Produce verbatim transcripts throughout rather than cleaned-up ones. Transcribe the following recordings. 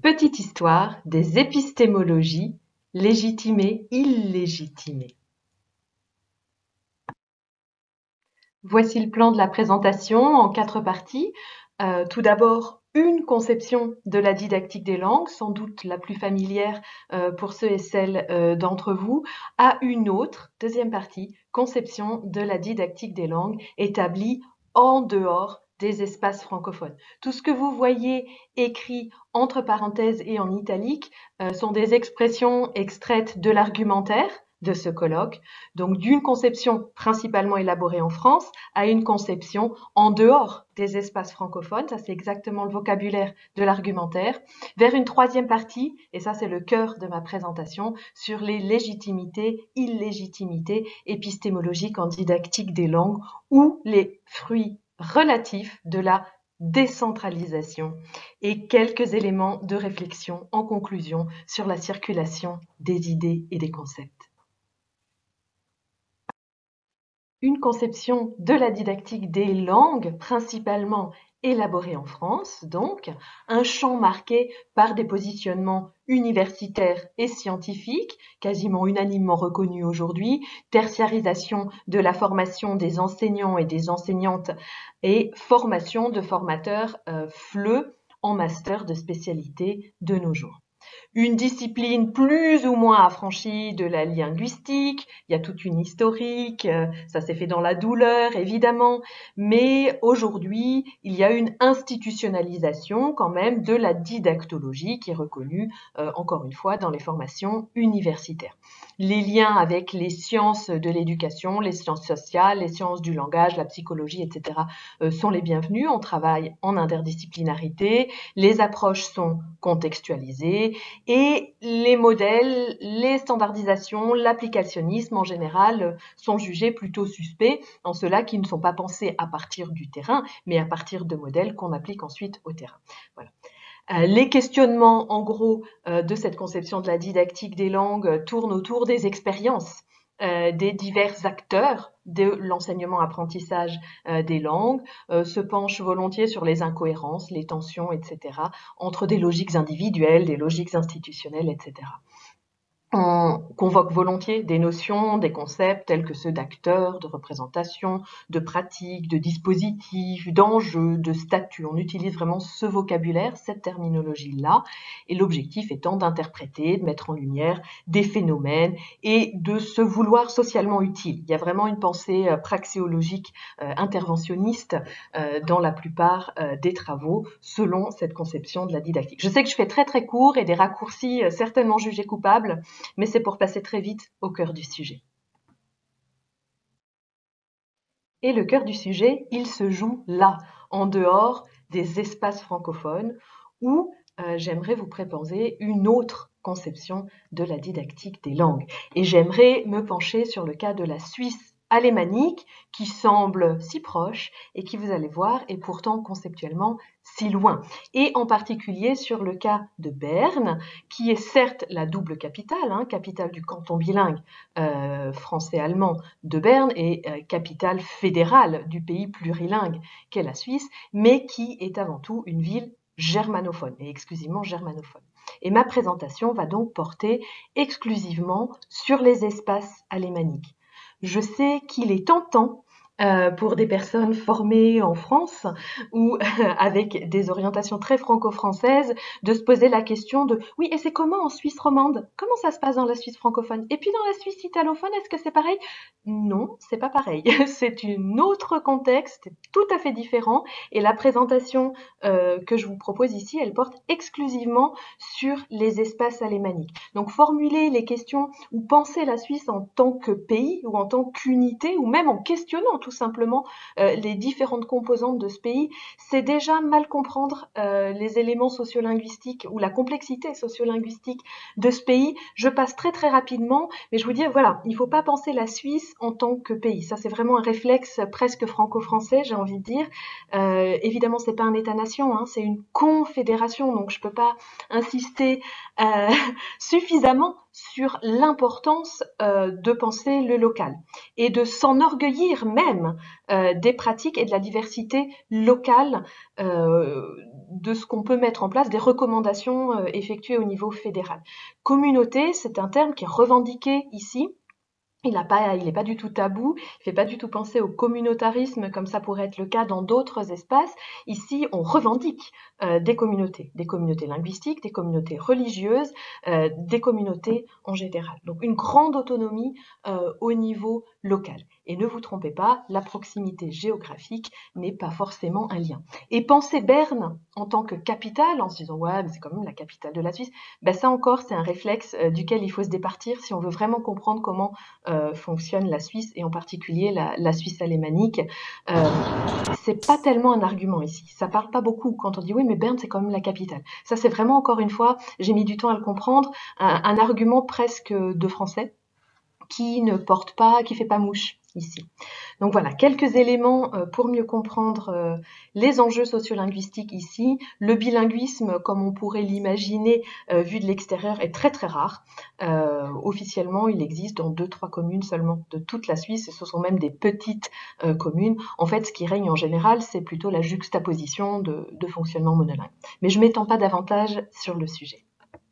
Petite histoire des épistémologies légitimées, illégitimées. Voici le plan de la présentation en quatre parties. Euh, tout d'abord, une conception de la didactique des langues, sans doute la plus familière euh, pour ceux et celles euh, d'entre vous, à une autre, deuxième partie, conception de la didactique des langues établie en dehors des espaces francophones. Tout ce que vous voyez écrit entre parenthèses et en italique euh, sont des expressions extraites de l'argumentaire de ce colloque, donc d'une conception principalement élaborée en France à une conception en dehors des espaces francophones, ça c'est exactement le vocabulaire de l'argumentaire, vers une troisième partie, et ça c'est le cœur de ma présentation, sur les légitimités, illégitimités épistémologiques en didactique des langues ou les fruits relatifs de la décentralisation et quelques éléments de réflexion en conclusion sur la circulation des idées et des concepts. Une conception de la didactique des langues, principalement élaborée en France, donc, un champ marqué par des positionnements universitaires et scientifiques, quasiment unanimement reconnus aujourd'hui, tertiarisation de la formation des enseignants et des enseignantes et formation de formateurs euh, F L E en master de spécialité de nos jours. Une discipline plus ou moins affranchie de la linguistique, il y a toute une historique, ça s'est fait dans la douleur évidemment, mais aujourd'hui il y a une institutionnalisation quand même de la didactologie qui est reconnue euh, encore une fois dans les formations universitaires. Les liens avec les sciences de l'éducation, les sciences sociales, les sciences du langage, la psychologie, et cetera euh, sont les bienvenus. On travaille en interdisciplinarité, les approches sont contextualisées et les modèles, les standardisations, l'applicationnisme en général sont jugés plutôt suspects, en cela qu'ils ne sont pas pensés à partir du terrain, mais à partir de modèles qu'on applique ensuite au terrain. Voilà. Euh, les questionnements, en gros, euh, de cette conception de la didactique des langues euh, tournent autour des expériences euh, des divers acteurs de l'enseignement-apprentissage euh, des langues, euh, se penchent volontiers sur les incohérences, les tensions, et cetera, entre des logiques individuelles, des logiques institutionnelles, et cetera. On convoque volontiers des notions, des concepts tels que ceux d'acteurs, de représentation, de pratiques, de dispositifs, d'enjeux, de statuts. On utilise vraiment ce vocabulaire, cette terminologie-là, et l'objectif étant d'interpréter, de mettre en lumière des phénomènes et de se vouloir socialement utile. Il y a vraiment une pensée praxéologique euh, interventionniste euh, dans la plupart euh, des travaux selon cette conception de la didactique. Je sais que je fais très très court et des raccourcis euh, certainement jugés coupables, mais c'est pour passer très vite au cœur du sujet. Et le cœur du sujet, il se joue là, en dehors des espaces francophones, où euh, j'aimerais vous préposer une autre conception de la didactique des langues. Et j'aimerais me pencher sur le cas de la Suisse alémanique, qui semble si proche et qui, vous allez voir, est pourtant conceptuellement si loin. Et en particulier sur le cas de Berne, qui est certes la double capitale, hein, capitale du canton bilingue euh, français-allemand de Berne et euh, capitale fédérale du pays plurilingue qu'est la Suisse, mais qui est avant tout une ville germanophone et exclusivement germanophone. Et ma présentation va donc porter exclusivement sur les espaces alémaniques. Je sais qu'il est tentant euh, pour des personnes formées en France ou euh, avec des orientations très franco-françaises de se poser la question de oui, et c'est comment en Suisse romande? Comment ça se passe dans la Suisse francophone? Et puis dans la Suisse italophone, est-ce que c'est pareil? Non, c'est pas pareil. C'est un autre contexte tout à fait différent et la présentation euh, que je vous propose ici, elle porte exclusivement sur les espaces alémaniques. Donc formuler les questions ou penser la Suisse en tant que pays ou en tant qu'unité ou même en questionnant tout simplement euh, les différentes composantes de ce pays, c'est déjà mal comprendre euh, les éléments sociolinguistiques ou la complexité sociolinguistique de ce pays. Je passe très très rapidement, mais je vous dis, voilà, il ne faut pas penser la Suisse en tant que pays. Ça, c'est vraiment un réflexe presque franco-français, j'ai envie de dire. Euh, évidemment, c'est pas un État-nation, hein, c'est une confédération, donc je peux pas insister euh, suffisamment sur l'importance euh, de penser le local et de s'enorgueillir même euh, des pratiques et de la diversité locale euh, de ce qu'on peut mettre en place, des recommandations euh, effectuées au niveau fédéral. Communauté, c'est un terme qui est revendiqué ici. Il n'est pas, il est pas du tout tabou, il ne fait pas du tout penser au communautarisme comme ça pourrait être le cas dans d'autres espaces. Ici, on revendique euh, des communautés, des communautés linguistiques, des communautés religieuses, euh, des communautés en général. Donc une grande autonomie euh, au niveau local. Et ne vous trompez pas, la proximité géographique n'est pas forcément un lien. Et penser Berne en tant que capitale, en se disant ouais, mais c'est quand même la capitale de la Suisse, ben ça encore, c'est un réflexe euh, duquel il faut se départir si on veut vraiment comprendre comment euh, fonctionne la Suisse et en particulier la, la Suisse alémanique. Euh, c'est pas tellement un argument ici. Ça parle pas beaucoup quand on dit oui, mais Berne c'est quand même la capitale. Ça c'est vraiment encore une fois, j'ai mis du temps à le comprendre, un, un argument presque de français qui ne porte pas, qui fait pas mouche ici. Donc voilà, quelques éléments euh, pour mieux comprendre euh, les enjeux sociolinguistiques ici. Le bilinguisme, comme on pourrait l'imaginer, euh, vu de l'extérieur, est très très rare. Euh, officiellement, il existe dans deux, trois communes seulement de toute la Suisse, et ce sont même des petites euh, communes. En fait, ce qui règne en général, c'est plutôt la juxtaposition de, de fonctionnement monolingue. Mais je ne m'étends pas davantage sur le sujet.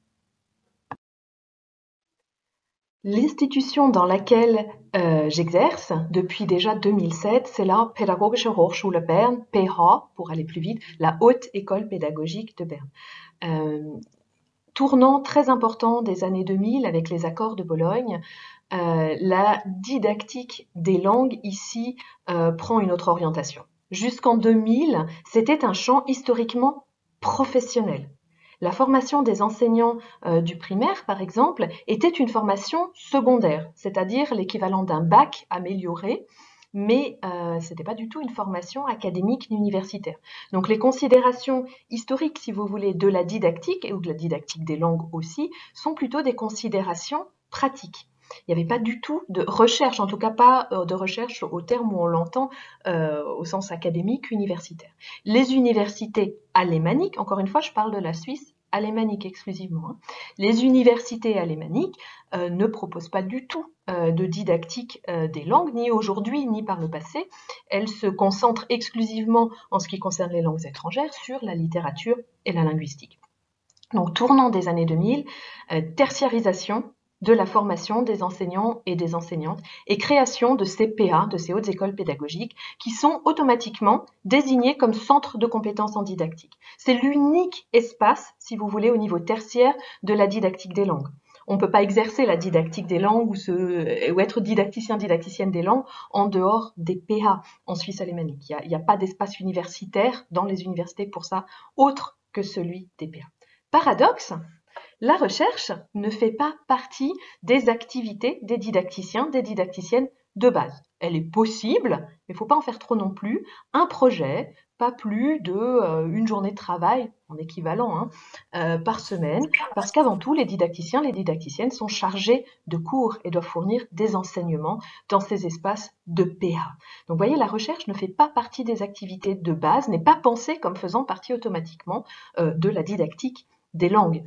L'institution dans laquelle euh, j'exerce depuis déjà deux mille sept, c'est la Pädagogische Hochschule Bern, P H, pour aller plus vite, la Haute École Pédagogique de Berne. Euh, tournant très important des années deux mille avec les accords de Bologne, euh, la didactique des langues ici euh, prend une autre orientation. Jusqu'en deux mille, c'était un champ historiquement professionnel. La formation des enseignants euh, du primaire, par exemple, était une formation secondaire, c'est-à-dire l'équivalent d'un bac amélioré, mais euh, ce n'était pas du tout une formation académique ni universitaire. Donc les considérations historiques, si vous voulez, de la didactique, et ou de la didactique des langues aussi, sont plutôt des considérations pratiques. Il n'y avait pas du tout de recherche, en tout cas pas de recherche au terme où on l'entend euh, au sens académique universitaire. Les universités alémaniques, encore une fois, je parle de la Suisse alémanique exclusivement, hein. Les universités alémaniques euh, ne proposent pas du tout euh, de didactique euh, des langues, ni aujourd'hui ni par le passé. Elles se concentrent exclusivement, en ce qui concerne les langues étrangères, sur la littérature et la linguistique. Donc, tournant des années deux mille, euh, tertiarisation de la formation des enseignants et des enseignantes et création de ces P A, de ces hautes écoles pédagogiques, qui sont automatiquement désignés comme centres de compétences en didactique. C'est l'unique espace, si vous voulez, au niveau tertiaire de la didactique des langues. On ne peut pas exercer la didactique des langues ou, se, ou être didacticien, didacticienne des langues en dehors des P A en Suisse alémanique. Il n'y a, a pas d'espace universitaire dans les universités pour ça, autre que celui des P A. Paradoxe, la recherche ne fait pas partie des activités des didacticiens, des didacticiennes de base. Elle est possible, mais il ne faut pas en faire trop non plus. Un projet, pas plus de euh, une journée de travail, en équivalent, hein, euh, par semaine, parce qu'avant tout, les didacticiens, les didacticiennes sont chargés de cours et doivent fournir des enseignements dans ces espaces de P A. Donc, vous voyez, la recherche ne fait pas partie des activités de base, n'est pas pensée comme faisant partie automatiquement euh, de la didactique des langues.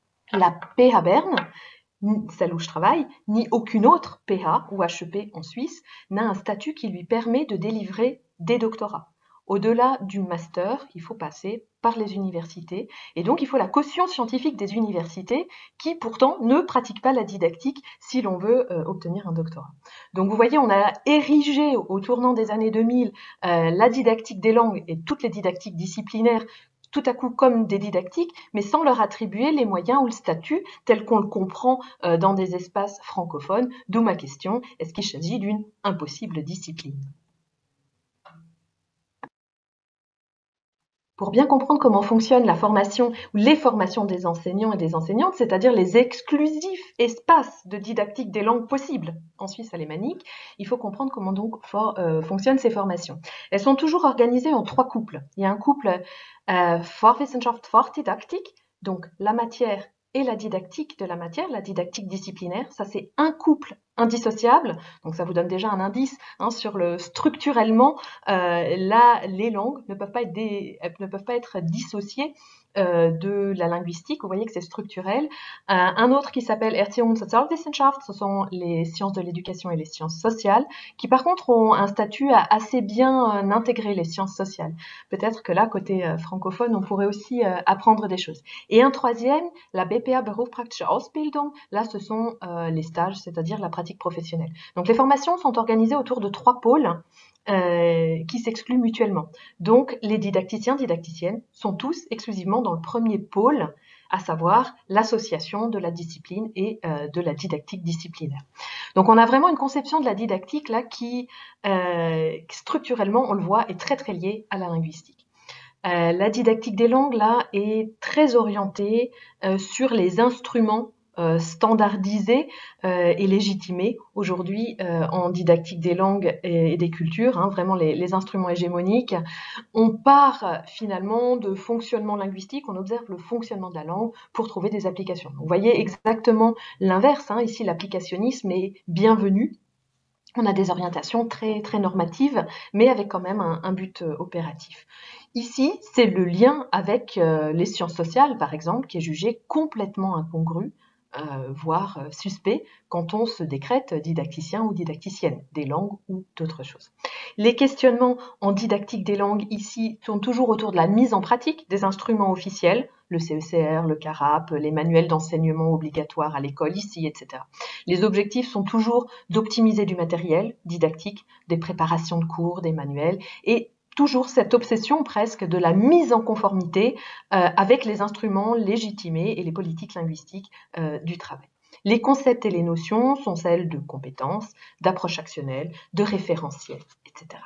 La P H Berne, celle où je travaille, ni aucune autre P H ou H E P en Suisse n'a un statut qui lui permet de délivrer des doctorats. Au-delà du master, il faut passer par les universités et donc il faut la caution scientifique des universités qui pourtant ne pratiquent pas la didactique si l'on veut euh, obtenir un doctorat. Donc vous voyez, on a érigé au tournant des années deux mille euh, la didactique des langues et toutes les didactiques disciplinaires tout à coup comme des didactiques, mais sans leur attribuer les moyens ou le statut tel qu'on le comprend euh, dans des espaces francophones, d'où ma question, est-ce qu'il s'agit d'une impossible discipline ? Pour bien comprendre comment fonctionne la formation ou les formations des enseignants et des enseignantes, c'est-à-dire les exclusifs espaces de didactique des langues possibles en Suisse alémanique, il faut comprendre comment donc for, euh, fonctionnent ces formations. Elles sont toujours organisées en trois couples. Il y a un couple euh, Fachwissenschaft, Fachdidaktik, donc la matière et la didactique de la matière, la didactique disciplinaire, ça c'est un couple indissociable, donc ça vous donne déjà un indice hein, sur le structurellement, euh, là les langues ne peuvent pas être, des, ne peuvent pas être dissociées euh, de la linguistique. Vous voyez que c'est structurel. Euh, un autre qui s'appelle Erziehung und Sozialwissenschaft, ce sont les sciences de l'éducation et les sciences sociales, qui par contre ont un statut à assez bien euh, intégrer les sciences sociales. Peut-être que là, côté euh, francophone, on pourrait aussi euh, apprendre des choses. Et un troisième, la B P A Berufspraktische Ausbildung, là ce sont euh, les stages, c'est-à-dire la pratique professionnelle. Donc les formations sont organisées autour de trois pôles euh, qui s'excluent mutuellement. Donc les didacticiens, didacticiennes sont tous exclusivement dans le premier pôle, à savoir l'association de la discipline et euh, de la didactique disciplinaire. Donc on a vraiment une conception de la didactique là qui, euh, structurellement, on le voit, est très très liée à la linguistique. Euh, la didactique des langues là est très orientée euh, sur les instruments euh, standardisés euh, et légitimés aujourd'hui euh, en didactique des langues et, et des cultures, hein, vraiment les, les instruments hégémoniques. On part finalement de fonctionnement linguistique, on observe le fonctionnement de la langue pour trouver des applications. Vous voyez exactement l'inverse, hein, ici l'applicationnisme est bienvenu. On a des orientations très, très normatives, mais avec quand même un, un but euh, opératif. Ici, c'est le lien avec euh, les sciences sociales, par exemple, qui est jugé complètement incongru, euh, voire euh, suspect, quand on se décrète didacticien ou didacticienne, des langues ou d'autres choses. Les questionnements en didactique des langues, ici, tournent toujours autour de la mise en pratique des instruments officiels, le C E C R, le CARAP, les manuels d'enseignement obligatoires à l'école ici, et cetera. Les objectifs sont toujours d'optimiser du matériel didactique, des préparations de cours, des manuels, et toujours cette obsession presque de la mise en conformité euh, avec les instruments légitimés et les politiques linguistiques euh, du travail. Les concepts et les notions sont celles de compétences, d'approche actionnelle, de référentiel, et cetera.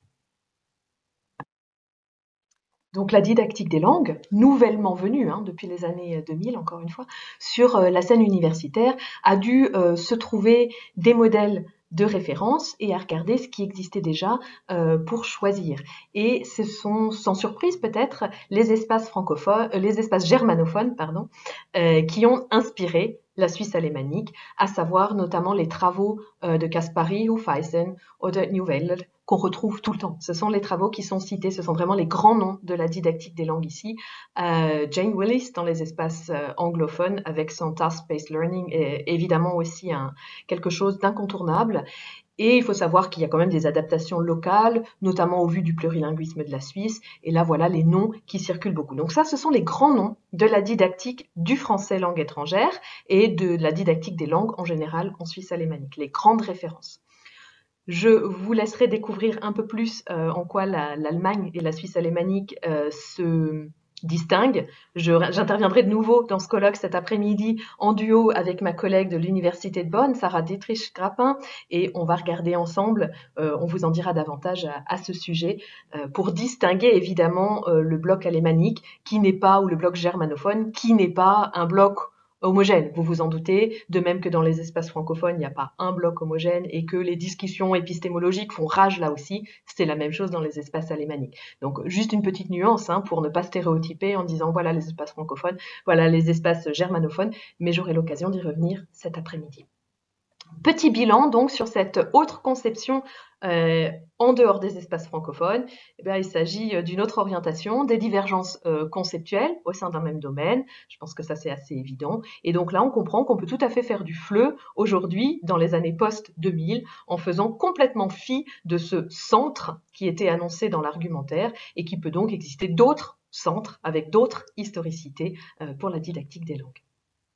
Donc la didactique des langues, nouvellement venue hein, depuis les années deux mille, encore une fois, sur euh, la scène universitaire, a dû euh, se trouver des modèles de référence et à regarder ce qui existait déjà euh, pour choisir. Et ce sont, sans surprise peut-être, les espaces francophones, euh, les espaces germanophones, pardon, euh, qui ont inspiré la Suisse alémanique, à savoir notamment les travaux euh, de Caspary, Hufeisen ou de Newell, qu'on retrouve tout le temps. Ce sont les travaux qui sont cités, ce sont vraiment les grands noms de la didactique des langues ici. Euh, Jane Willis dans les espaces euh, anglophones avec son task-based learning est évidemment aussi un, quelque chose d'incontournable. Et il faut savoir qu'il y a quand même des adaptations locales, notamment au vu du plurilinguisme de la Suisse. Et là, voilà les noms qui circulent beaucoup. Donc ça, ce sont les grands noms de la didactique du français langue étrangère et de la didactique des langues en général en Suisse alémanique, les grandes références. Je vous laisserai découvrir un peu plus euh, en quoi la, l'Allemagne et la Suisse alémanique euh, se distinguent. Je, j'interviendrai de nouveau dans ce colloque cet après-midi en duo avec ma collègue de l'Université de Bonn, Sarah Dietrich-Grappin, et on va regarder ensemble, euh, on vous en dira davantage à, à ce sujet, euh, pour distinguer évidemment euh, le bloc alémanique qui n'est pas, ou le bloc germanophone, qui n'est pas un bloc homogène, vous vous en doutez, de même que dans les espaces francophones, il n'y a pas un bloc homogène et que les discussions épistémologiques font rage là aussi, c'est la même chose dans les espaces alémaniques. Donc juste une petite nuance hein, pour ne pas stéréotyper en disant voilà les espaces francophones, voilà les espaces germanophones, mais j'aurai l'occasion d'y revenir cet après-midi. Petit bilan donc sur cette autre conception euh, en dehors des espaces francophones. Eh bien, il s'agit d'une autre orientation, des divergences euh, conceptuelles au sein d'un même domaine. Je pense que ça c'est assez évident. Et donc là, on comprend qu'on peut tout à fait faire du F L E aujourd'hui, dans les années post deux mille, en faisant complètement fi de ce centre qui était annoncé dans l'argumentaire et qui peut donc exister d'autres centres avec d'autres historicités euh, pour la didactique des langues.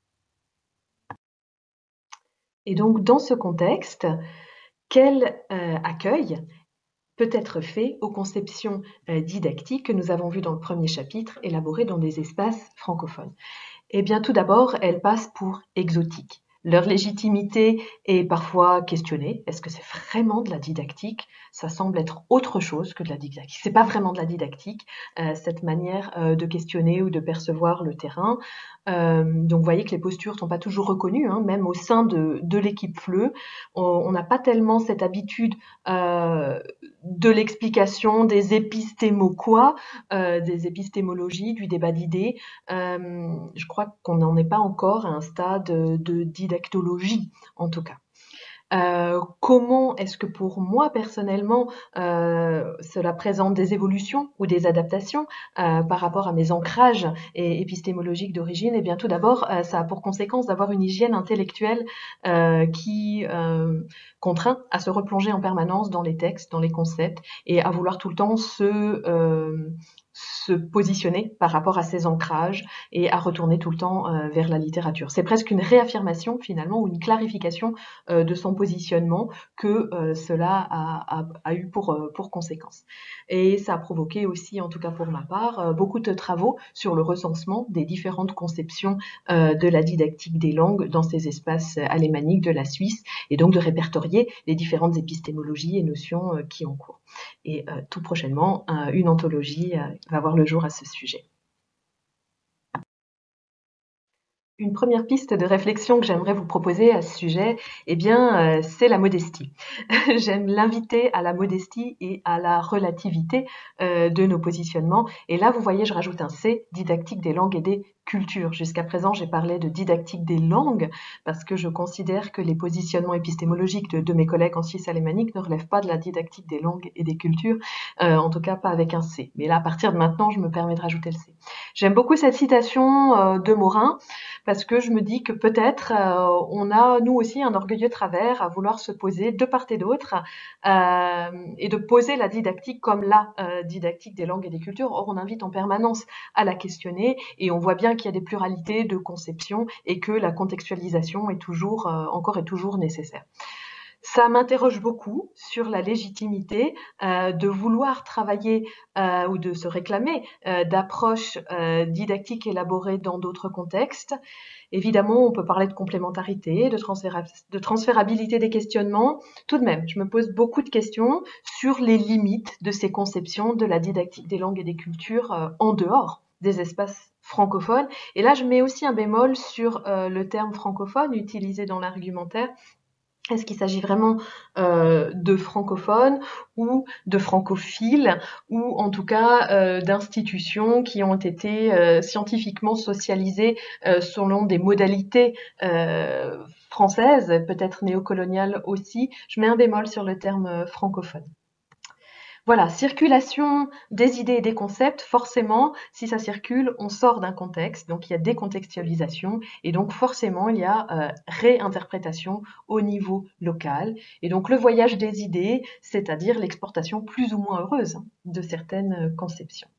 Et donc, dans ce contexte, quel euh, accueil peut être fait aux conceptions euh, didactiques que nous avons vues dans le premier chapitre, élaborées dans des espaces francophones? Eh bien, tout d'abord, elles passent pour exotiques. Leur légitimité est parfois questionnée. Est-ce que c'est vraiment de la didactique? Ça semble être autre chose que de la didactique. C'est pas vraiment de la didactique, euh, cette manière euh, de questionner ou de percevoir le terrain. Euh, donc, vous voyez que les postures sont pas toujours reconnues, hein, même au sein de, de l'équipe F L E. On n'a pas tellement cette habitude euh, de l'explication des épistémos quoi, euh, des épistémologies, du débat d'idées. Euh, je crois qu'on n'en est pas encore à un stade de didactologie, en tout cas. Euh, comment est-ce que pour moi personnellement euh, cela présente des évolutions ou des adaptations euh, par rapport à mes ancrages et épistémologiques d'origine? Eh bien tout d'abord, euh, ça a pour conséquence d'avoir une hygiène intellectuelle euh, qui euh, contraint à se replonger en permanence dans les textes, dans les concepts et à vouloir tout le temps se euh, se positionner par rapport à ses ancrages et à retourner tout le temps euh, vers la littérature. C'est presque une réaffirmation finalement ou une clarification euh, de son positionnement que euh, cela a, a, a eu pour, euh, pour conséquence. Et ça a provoqué aussi, en tout cas pour ma part, euh, beaucoup de travaux sur le recensement des différentes conceptions euh, de la didactique des langues dans ces espaces alémaniques de la Suisse et donc de répertorier les différentes épistémologies et notions euh, qui ont cours. Et euh, tout prochainement, euh, une anthologie euh, va voir le jour à ce sujet. Une première piste de réflexion que j'aimerais vous proposer à ce sujet, eh bien, euh, c'est la modestie. J'aime l'inviter à la modestie et à la relativité euh, de nos positionnements. Et là, vous voyez, je rajoute un C, didactique des langues et des cultures. Jusqu'à présent, j'ai parlé de didactique des langues parce que je considère que les positionnements épistémologiques de, de mes collègues en Suisse alémanique ne relèvent pas de la didactique des langues et des cultures, euh, en tout cas pas avec un C. Mais là, à partir de maintenant, je me permets de rajouter le C. J'aime beaucoup cette citation euh, de Morin parce que je me dis que peut-être euh, on a nous aussi un orgueilleux travers à vouloir se poser de part et d'autre euh, et de poser la didactique comme la euh, didactique des langues et des cultures. Or, on invite en permanence à la questionner et on voit bien qu'il y a des pluralités de conceptions et que la contextualisation est toujours, euh, encore et toujours nécessaire. Ça m'interroge beaucoup sur la légitimité euh, de vouloir travailler euh, ou de se réclamer euh, d'approches euh, didactiques élaborées dans d'autres contextes. Évidemment, on peut parler de complémentarité, de, transféra de transférabilité des questionnements. Tout de même, je me pose beaucoup de questions sur les limites de ces conceptions de la didactique des langues et des cultures euh, en dehors des espaces francophones. Et là, je mets aussi un bémol sur euh, le terme francophone utilisé dans l'argumentaire. Est-ce qu'il s'agit vraiment euh, de francophones ou de francophiles ou en tout cas euh, d'institutions qui ont été euh, scientifiquement socialisées euh, selon des modalités euh, françaises, peut-être néocoloniales aussi? Je mets un bémol sur le terme euh, francophone. Voilà, circulation des idées et des concepts, forcément, si ça circule, on sort d'un contexte, donc il y a décontextualisation, et donc forcément il y a euh, réinterprétation au niveau local. Et donc le voyage des idées, c'est-à-dire l'exportation plus ou moins heureuse de certaines conceptions.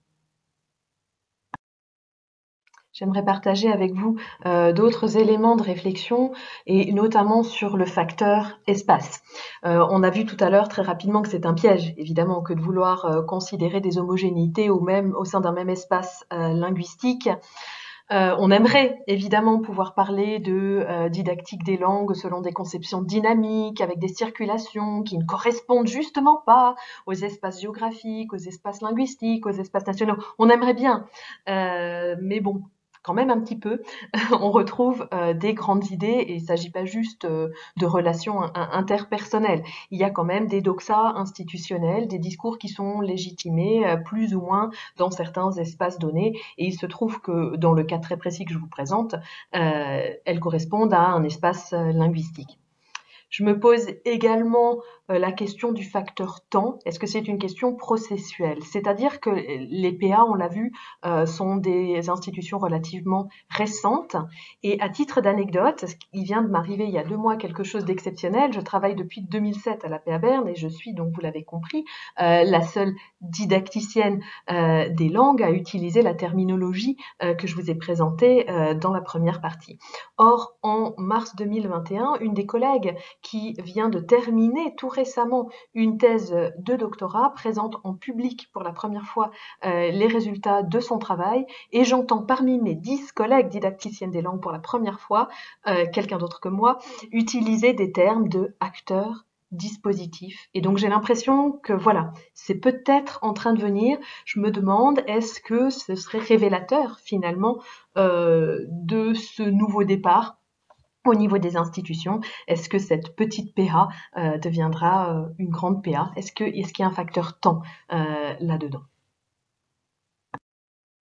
J'aimerais partager avec vous euh, d'autres éléments de réflexion et notamment sur le facteur espace. Euh, on a vu tout à l'heure très rapidement que c'est un piège, évidemment, que de vouloir euh, considérer des homogénéités au, même, au sein d'un même espace euh, linguistique. Euh, on aimerait évidemment pouvoir parler de euh, didactique des langues selon des conceptions dynamiques, avec des circulations qui ne correspondent justement pas aux espaces géographiques, aux espaces linguistiques, aux espaces nationaux. On aimerait bien, euh, mais bon, quand même un petit peu, on retrouve euh, des grandes idées et il ne s'agit pas juste euh, de relations interpersonnelles. Il y a quand même des doxas institutionnels, des discours qui sont légitimés euh, plus ou moins dans certains espaces donnés et il se trouve que dans le cas très précis que je vous présente, euh, elles correspondent à un espace euh, linguistique. Je me pose également euh, la question du facteur temps. Est-ce que c'est une question processuelle? C'est-à-dire que les P A, on l'a vu, euh, sont des institutions relativement récentes. Et à titre d'anecdote, il vient de m'arriver il y a deux mois quelque chose d'exceptionnel. Je travaille depuis deux mille sept à la P A Berne et je suis, donc vous l'avez compris, euh, la seule didacticienne euh, des langues à utiliser la terminologie euh, que je vous ai présentée euh, dans la première partie. Or, en mars deux mille vingt et un, une des collègues qui vient de terminer tout récemment une thèse de doctorat, présente en public pour la première fois euh, les résultats de son travail et j'entends parmi mes dix collègues didacticiennes des langues pour la première fois, euh, quelqu'un d'autre que moi, utiliser des termes de acteur, dispositif. Et donc j'ai l'impression que voilà, c'est peut-être en train de venir. Je me demande, est-ce que ce serait révélateur finalement euh, de ce nouveau départ au niveau des institutions? Est-ce que cette petite P A euh, deviendra euh, une grande P A? Est-ce que, est-ce qu'il y a un facteur temps euh, là-dedans?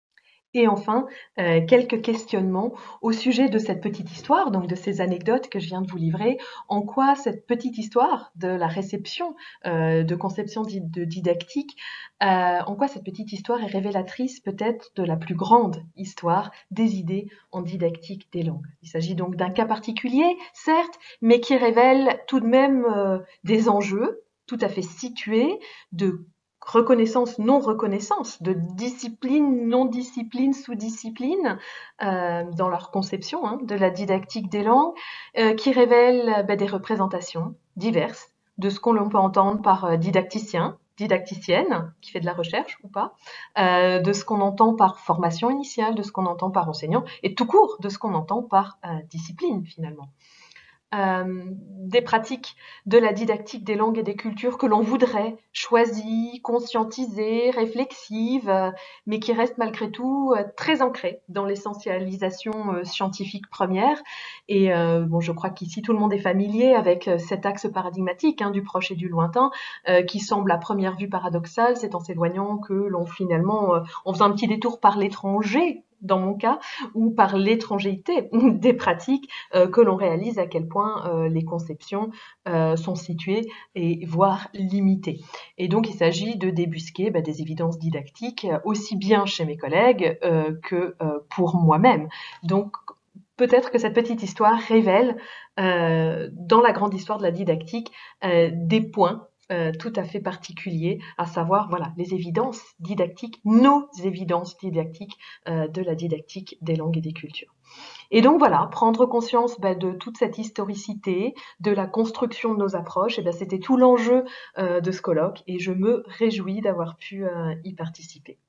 Et enfin, euh, quelques questionnements au sujet de cette petite histoire, donc de ces anecdotes que je viens de vous livrer. En quoi cette petite histoire de la réception euh, de conception di- de didactique, euh, en quoi cette petite histoire est révélatrice peut-être de la plus grande histoire des idées en didactique des langues. Il s'agit donc d'un cas particulier, certes, mais qui révèle tout de même euh, des enjeux tout à fait situés de reconnaissance, non-reconnaissance, de discipline, non-discipline, sous-discipline euh, dans leur conception hein, de la didactique des langues, euh, qui révèlent bah, des représentations diverses de ce qu'on peut entendre par euh, didacticien, didacticienne, qui fait de la recherche ou pas, euh, de ce qu'on entend par formation initiale, de ce qu'on entend par enseignant, et tout court de ce qu'on entend par euh, discipline finalement. Euh, des pratiques de la didactique des langues et des cultures que l'on voudrait choisies, conscientisées, réflexives, euh, mais qui restent malgré tout euh, très ancrées dans l'essentialisation euh, scientifique première. Et euh, bon, je crois qu'ici tout le monde est familier avec euh, cet axe paradigmatique hein, du proche et du lointain, euh, qui semble à première vue paradoxal, c'est en s'éloignant que l'on finalement, euh, en faisant un petit détour par l'étranger, dans mon cas, ou par l'étrangéité des pratiques, euh, que l'on réalise à quel point euh, les conceptions euh, sont situées et voire limitées. Et donc il s'agit de débusquer bah, des évidences didactiques euh, aussi bien chez mes collègues euh, que euh, pour moi-même. Donc peut-être que cette petite histoire révèle euh, dans la grande histoire de la didactique euh, des points euh, tout à fait particuliers, à savoir voilà les évidences didactiques, nos évidences didactiques euh, de la didactique des langues et des cultures. Et donc voilà, prendre conscience bah, de toute cette historicité, de la construction de nos approches, et ben c'était tout l'enjeu euh, de ce colloque et je me réjouis d'avoir pu euh, y participer.